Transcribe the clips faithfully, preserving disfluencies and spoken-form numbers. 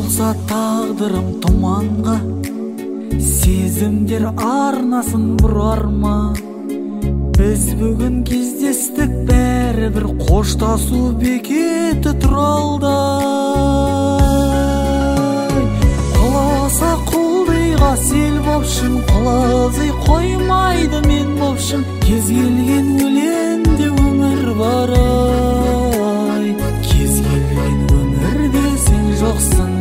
болса тағдырым тұманға, сезімдер арнасын бұрар ма? Біз бүгін кездестік, бәрібір қоштасу бекеті тұралдай. Құласа құлдыйға сел бопшын, құлазый қоймайды мен бопшын. Кез келген өлеңде өмір бар ай, кез келген өмірде сен жоқсың.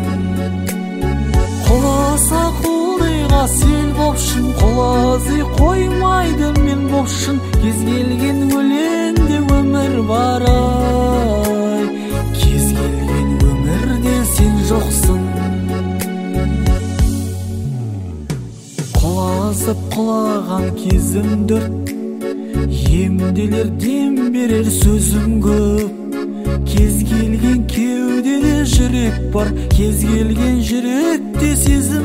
Құласа құлдыйға сел бопшын, құлазый қоймайды мен бопшын. Кез келген өлеңде өмір бар ай, кез келген өмірде сен жоқсың. Құлазып құлаған кезім дүрт, емделер дем берер сөзім көп. Кез келген кеудеде жүрек бар, кез келген жүректе сезім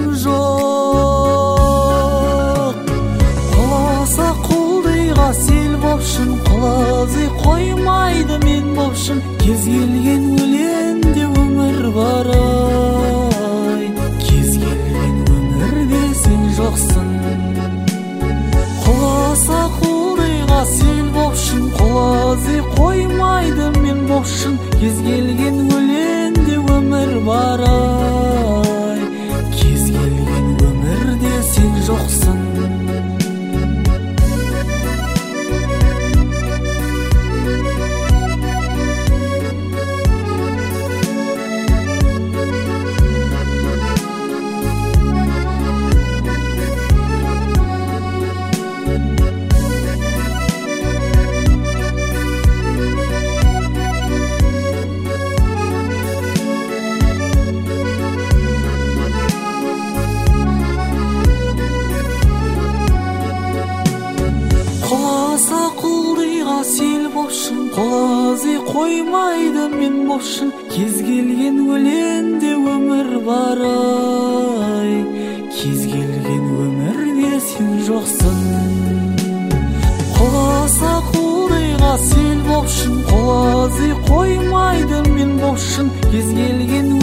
жоқ. Құласа құлдыйға сел бопшын, құлазый қоймайды мен бопшын. Кез келген өлеңде өмір бар ай, кез келген өмірде сен жоқсың. Құласа құлдыйға сел бопшын, құлазый қоймайды мен бопшын. Кез келген өлеңде өмір бар ай, кез келген өмірде сен жоқсың. Құласа құлдыйға сел бопшын, құлазый қоймайды мен бопшын. Кез келген өлеңде өмір бар ай, кез келген өмірде сен жоқсың. Құласа құлдыйға сел бопшын, құлазый қоймайды мен бопшын. Кез келген